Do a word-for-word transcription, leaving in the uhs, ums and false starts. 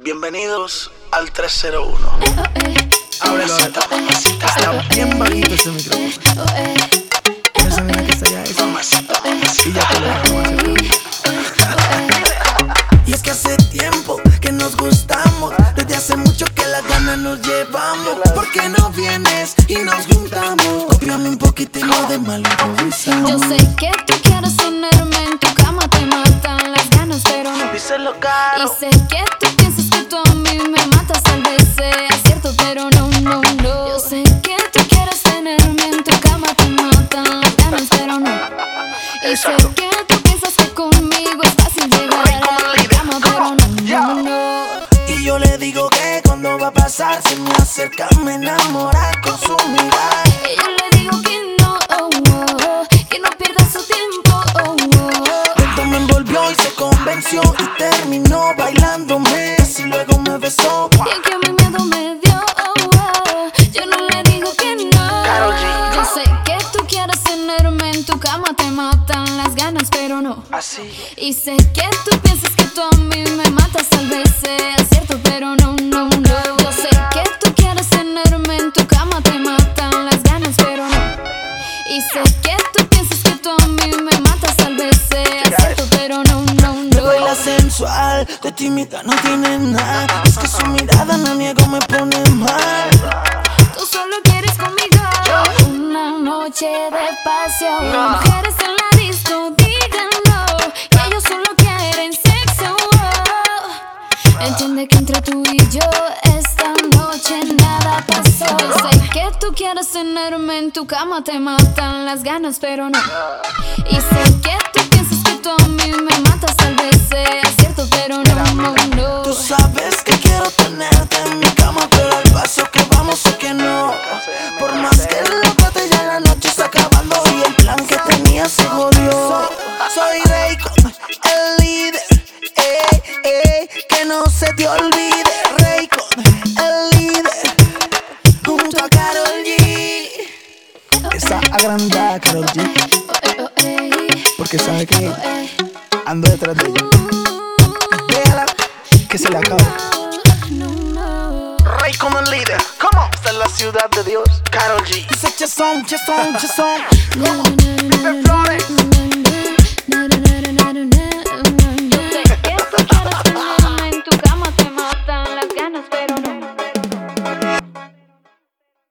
Bienvenidos al trescientos uno. Ábrelo, ábrelo. Está bien bajito ese micrófono. Esa nena que está allá, esa. Y ya te lo vamos a hacer. Y es que hace tiempo que nos gustamos. Desde hace mucho que las ganas nos llevamos. ¿Por qué no vienes y nos juntamos? Cópiame un poquitito de mal improvisamos. Yo sé que tú quieres tenerme en tu cama, te matan las ganas, pero no. Díselo, caro. Y sé que tú piensas que tú a mí me matas, tal vez sea cierto, pero no, no, no. Yo sé que tú quieres tenerme en tu cama, te matan las ganas, pero no. Y sé que tú piensas que conmigo es fácil llegar a la cama, pero no, no, no. Y yo le digo que cuando va a pasar, se me acerca, me enamora con su mirada. Y yo le digo que no, oh, oh, que no pierda su tiempo, oh, oh. Pronto me envolvió y se convenció y terminó bailándome. Así luego me besó. Y es que a mi miedo me dio, oh, oh. Yo no le digo que no. Karol G. Yo sé que tú quieres tenerme en tu cama, te matan las ganas, pero no. Así. Y sé que tú piensas que tú a mí me matas, tal vez sea cierto, pero no, no, no. Yo sé que tú quieres tenerme en tu cama, te matan las ganas, pero no. Y sé que tú piensas que tú a mí me matas, tal vez sea cierto, pero no, no, Me no. baila sensual, de tímida no tiene nada. Es que su mirada no niego me pone mal. Tú solo quieres conmigo una noche de pasión. No. Mujeres en la disco, díganlo, que ellos solo quieren sexo. Entiende que entre tú y yo esta noche nada pasó. Sé que tú quieres tenerme en tu cama, te matan las ganas, pero no. Y sé que tú piensas que tú a mí me matas, tal vez sea cierto, pero no, no, no. Tú sabes que quiero tenerte en mi cama, pero al paso que vamos sé que no. Por más que lo trate ya la noche está acabando y el plan que tenía se jodió. Soy Raycon, el líder, ey, ey, que no se te olvide. Raycon, el líder, junto a Karol G. Está agrandada Karol G, Oh, oh, ey, porque sabe que oh, ey. ando detrás de ella. Déjala que se le acabe. No, no. Rey como el líder. ¿Cómo? Esta es la ciudad de Dios. Karol G. Dice chazón, chazón, chazón. No, no, no, no, no, no.